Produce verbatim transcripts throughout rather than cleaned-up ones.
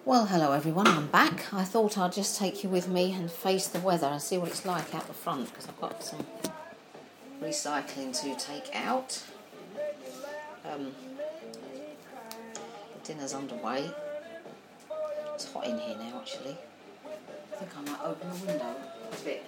Well, hello everyone, I'm back. I thought I'd just take you with me and face the weather and see what it's like out the front, because I've got some recycling to take out. Um, dinner's underway. It's hot in here now, actually. I think I might open the window a bit.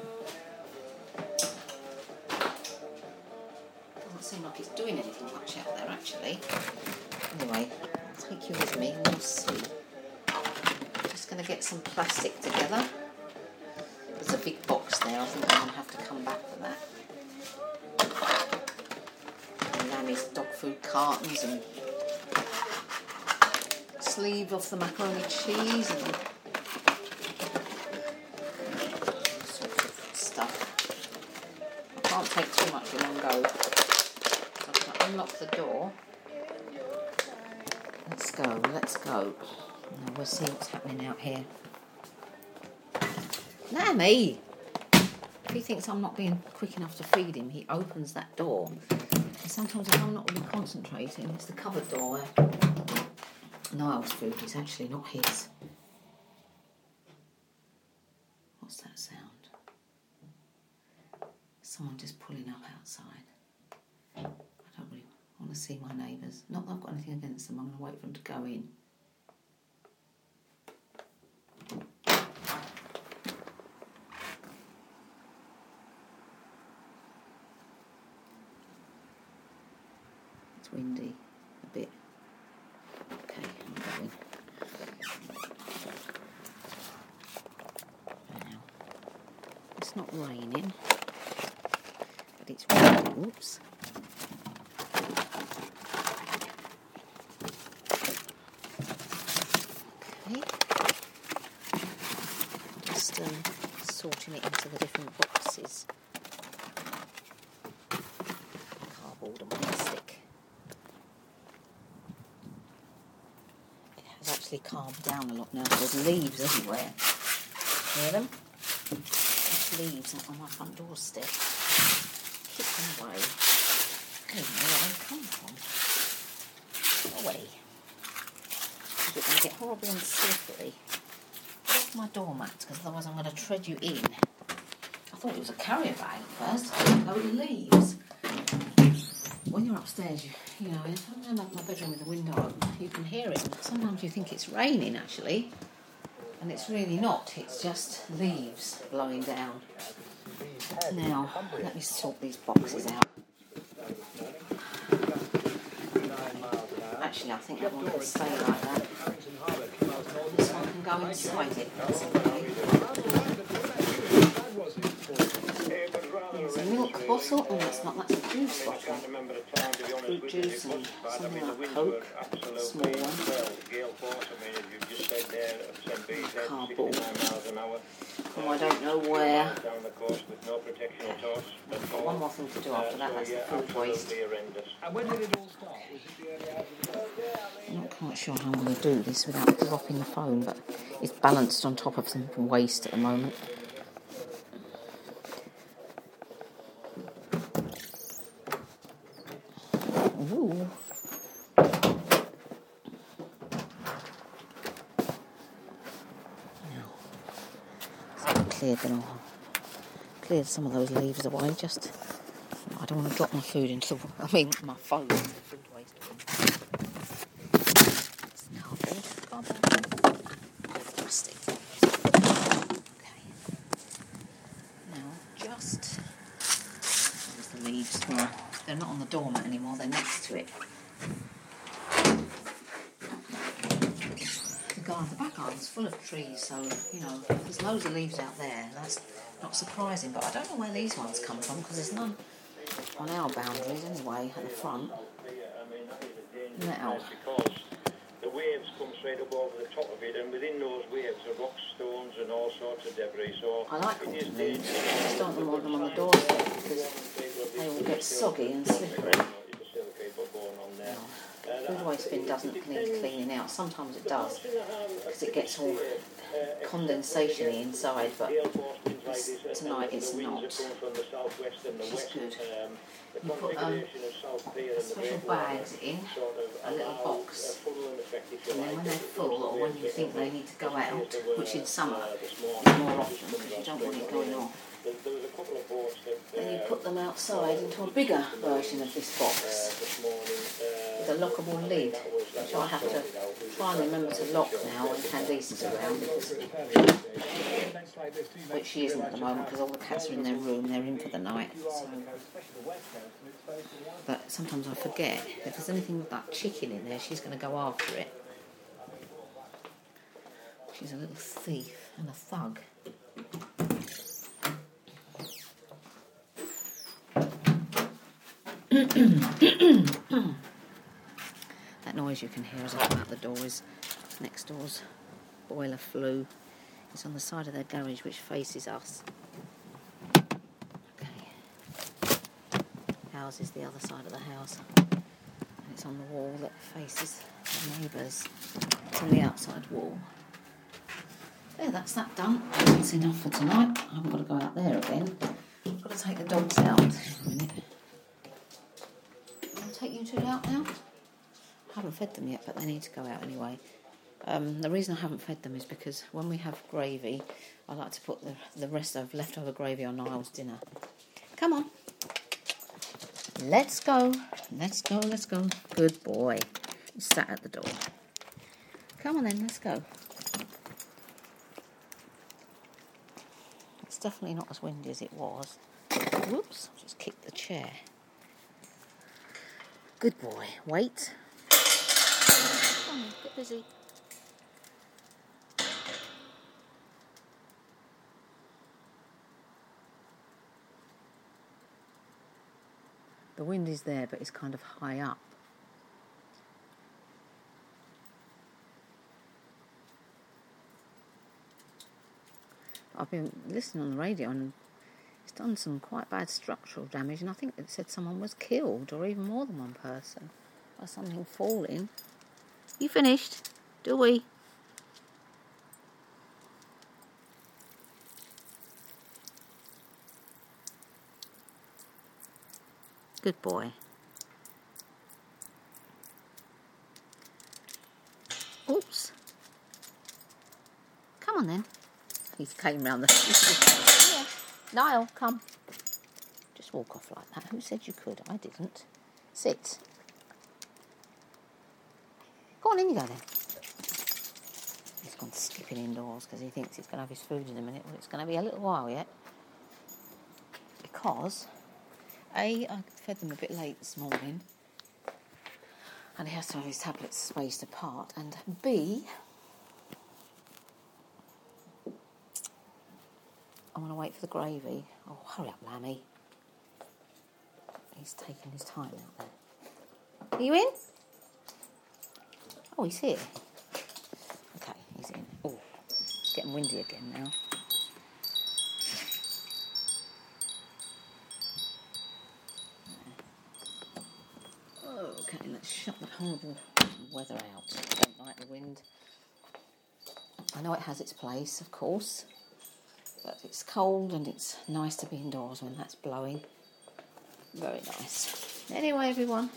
Doesn't seem like it's doing anything much out there, actually. Anyway, I'll take you with me and we'll see. Going to get some plastic together. There's a big box there. I think I'm going to have to come back for that. And Lammy's dog food cartons and sleeve off the macaroni cheese and all sorts of stuff. I can't take too much in one go. So I'm going to unlock the door. Let's go. Let's go. Now we'll see what's happening out here. Lammy! If he thinks I'm not being quick enough to feed him, he opens that door. And sometimes if I'm not really concentrating, it's the cupboard door where Niall's food is actually not his. What's that sound? Someone just pulling up outside. I don't really want to see my neighbours. Not that I've got anything against them, I'm going to wait for them to go in. It's windy a bit. Okay, I'm going. Now, it's not raining, but it's windy. Oops. Okay. Just um, sorting it into the different boxes. Cardboard and plastic. Actually calmed down a lot now. There's leaves everywhere. Hear them? There's leaves on my front doorstep. Keep them away. I don't know where they come from. Get away. It's going to get horrible and slippery. Get off my doormat, because otherwise I'm going to tread you in. I thought it was a carrier bag at first. A load of leaves. When you're upstairs, you, you know, if I'm in my bedroom with the window open, you can hear it. Sometimes you think it's raining, actually, and it's really not. It's just leaves blowing down. Now, let me sort these boxes out. Actually, I think that one can stay like that. This one can go inside it. That's okay. There's a milk bottle, oh it's not, that's a juice bottle. Fruit juice and something like Coke, small one. Cardboard. Oh, I don't know where. I've got one more thing to do after that, that's the food waste. I'm not quite sure how I'm going to do this without dropping the phone, but it's balanced on top of some waste at the moment. Ooh. Now, so I've cleared them all. Cleared some of those leaves away. Just, I don't want to drop my food into. I mean, my phone into the food waste. It's cardboard, cardboard, plastic. Okay. Now, just there's the leaves. Well, they're not on the doormat anymore, they're next to it. The garden, the back garden's full of trees, so, you know, there's loads of leaves out there. That's not surprising, but I don't know where these ones come from, because there's none on our boundaries anyway, at the front. Now. The waves come straight up over the top of it, and within those waves are rocks, stones, and all sorts of debris. So I like autumn leaves. I just don't want them on the doorstep because they all get soggy and slippery. The food waste bin doesn't need cleaning out. Sometimes it does because it gets all condensation inside, but this, tonight it's not, which is good. You put um, special bags in a little box, and then when they're full or when you've think they need to go out, which in summer is more often because you don't want it going off. Then you put them outside into a bigger version of this box with a lockable lid, which I have to try and remember to lock now when Candice is around, because, which she isn't at the moment because all the cats are in their room, they're in for the night. So. But sometimes I forget, if there's anything with that chicken in there, she's going to go after it. She's a little thief and a thug. That noise you can hear as I come out the door is next door's boiler flue. It's on the side of their garage which faces us. Okay. Ours is the other side of the house. And it's on the wall that faces the neighbours. It's on the outside wall. There, that's that done. That's enough for tonight. I haven't got to go out there again. I've got to take the dogs out. Hang on a minute. I'll take you two out now. I haven't fed them yet, but they need to go out anyway. Um, the reason I haven't fed them is because when we have gravy, I like to put the, the rest of leftover gravy on Niall's dinner. Come on. Let's go. Let's go, let's go. Good boy. He's sat at the door. Come on then, let's go. It's definitely not as windy as it was. Whoops, just kicked the chair. Good boy. Wait. Come on, get busy. The wind is there, but it's kind of high up. I've been listening on the radio and it's done some quite bad structural damage, and I think it said someone was killed, or even more than one person, by something falling. You finished? Do we? Good boy. Oops. Come on then. He came round the... Yeah. Niall, come. Just walk off like that. Who said you could? I didn't. Sit. Go on in you go then. He's gone skipping indoors because he thinks he's going to have his food in a minute. Well, it's going to be a little while yet. Because... A, I fed them a bit late this morning, and he has to have his tablets spaced apart, and B, I want to wait for the gravy. Oh, hurry up, Lammy. He's taking his time out there. Are you in? Oh, he's here. Okay, he's in. Oh, it's getting windy again now. Okay, let's shut the horrible weather out. I don't like the wind. I know it has its place, of course, but it's cold and it's nice to be indoors when that's blowing. Very nice. Anyway, everyone.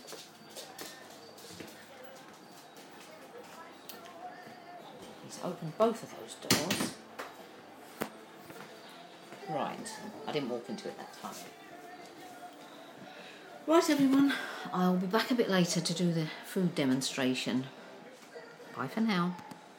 He's opened both of those doors. Right, I didn't walk into it that time. Right, everyone, I'll be back a bit later to do the food demonstration. Bye for now.